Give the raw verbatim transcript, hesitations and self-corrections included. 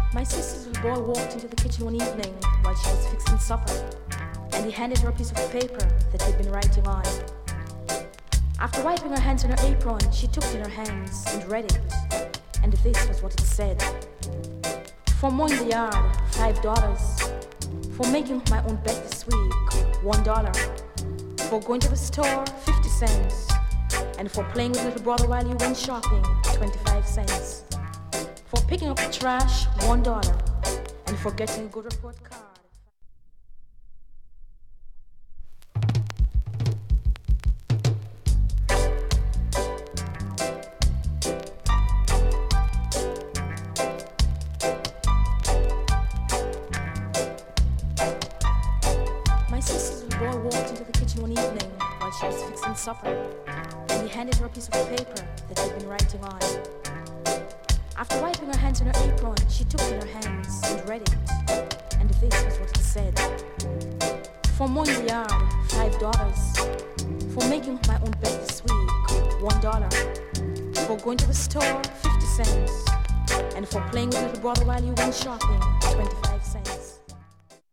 My sister's little boy walked into the kitchen one evening while she was fixing supper, and he handed her a piece of paper that he'd been writing on. After wiping her hands on her apron, she took it in her hands and read it, and this was what it said. For mowing the yard, five dollars. For making my own bed this week, one dollar. For going to the store, fifty cents. And for playing with little brother while you went shopping, twenty-five cents. For picking up the trash, one dollar. And for getting a good report card. My sister's little boy walked into the kitchen one evening while she was fixing supper, and he handed her a piece of paper that he'd been writing on. After wiping her hands on her apron, she took it in her hands and read it, and this was what it said. For mowing the yard, five dollars. For making my own bed this week, one dollar. For going to the store, fifty cents. And for playing with little brother while you went shopping, twenty-five.